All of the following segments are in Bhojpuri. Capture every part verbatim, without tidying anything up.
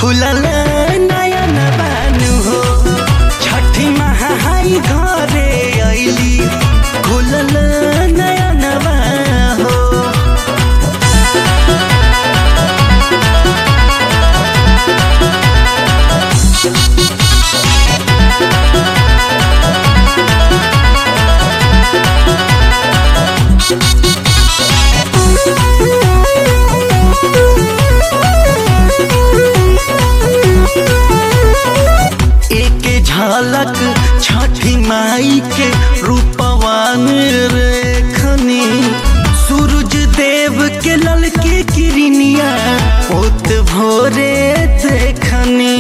खुलल नयन बानु हो छठी महाई घरे अइली खुलल नयन हो। झलक छठी माई के रूपवान रेखनी सूरज देव के ललके किरनिया ओत भोरे देखनी।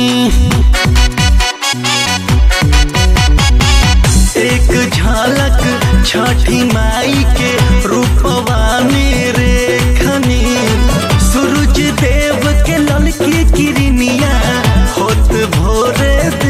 एक झलक छठी माई के रूपवान रेखनी सूरज देव के ललके किरनिया होत भोरे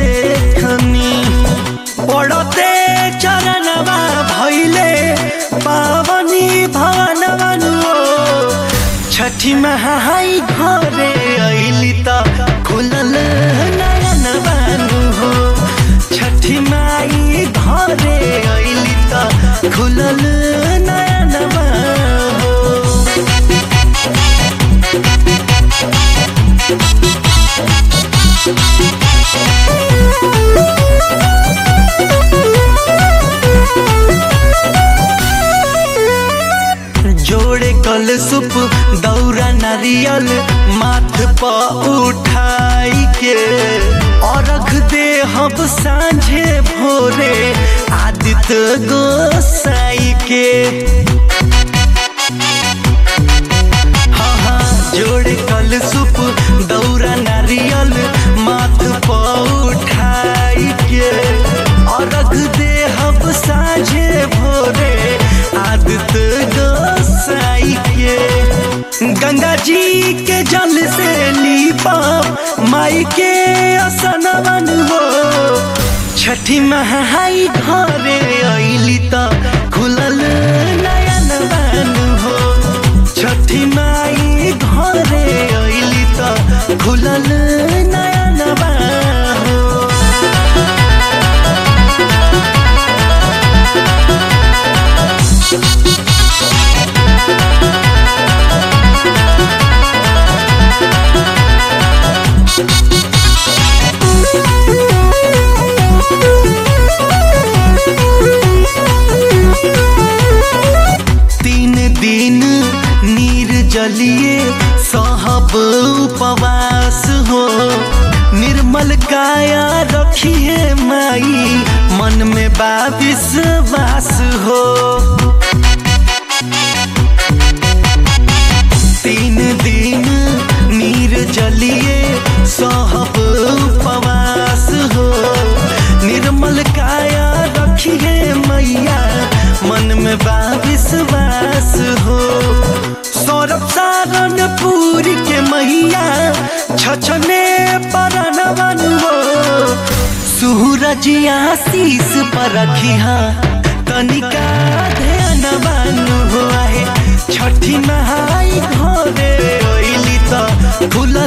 पड़ते चरणवा भैले पावनी भवनवन छठी महाई घरे अइली त खुलल नयन बानु हो। छठी माई घरे अइली त खुलल नयन हो। जोड़े कल सुप दौरा नारियल माथ प उठाई के अर्घ दे हब सांझे भोरे आदित्य गोसाई के। हाँ हाँ जोड़े कल सुप दौरा नारियल माथ प उठाई के अर्घ दे हब सांझे भोरे आदित्य गोसाई के। गंगा जी के जल से लीपा माई के असनवन हो छठी महाई घरे अइली त खुलल नयन बानु हो। छठी माई घरे अइली त खुलल नयन बानु हो। जलिए सहब उपवास हो निर्मल काया रखिए माई मन में बा विश्वास हो। तीन दिन नीर जलिए सहब उपवास हो निर्मल काया रखिए मैया मन में बा विश्वास हो। सौरभ सारण पूरी के मैया छछने परनवन हो सूरज आशीष पर रखिया तनिका ध्यानवन हो। आहे छठी महाई घरे अइली त खुलल